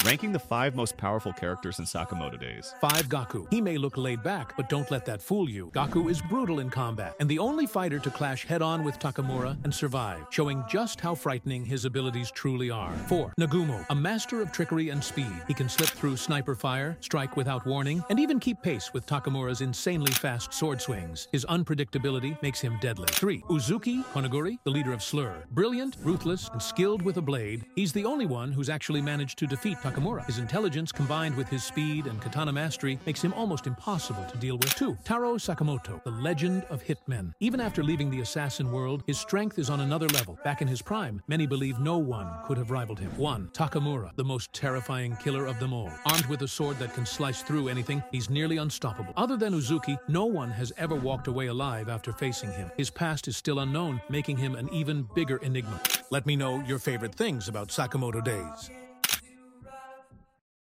Ranking the 5 most powerful characters in Sakamoto Days. 5. Gaku. He may look laid back, but don't let that fool you. Gaku is brutal in combat, and the only fighter to clash head-on with Takamura and survive, showing just how frightening his abilities truly are. 4. Nagumo. A master of trickery and speed. He can slip through sniper fire, strike without warning, and even keep pace with Takamura's insanely fast sword swings. His unpredictability makes him deadly. 3. Uzuki Honoguri, the leader of Slur. Brilliant, ruthless, and skilled with a blade, he's the only one who's actually managed to defeat Takamura. His intelligence combined with his speed and katana mastery makes him almost impossible to deal with. 2. Taro Sakamoto, the legend of hitmen. Even after leaving the assassin world, his strength is on another level. Back in his prime, many believe no one could have rivaled him. 1. Takamura, the most terrifying killer of them all. Armed with a sword that can slice through anything, he's nearly unstoppable. Other than Uzuki, no one has ever walked away alive after facing him. His past is still unknown, making him an even bigger enigma. Let me know your favorite things about Sakamoto Days.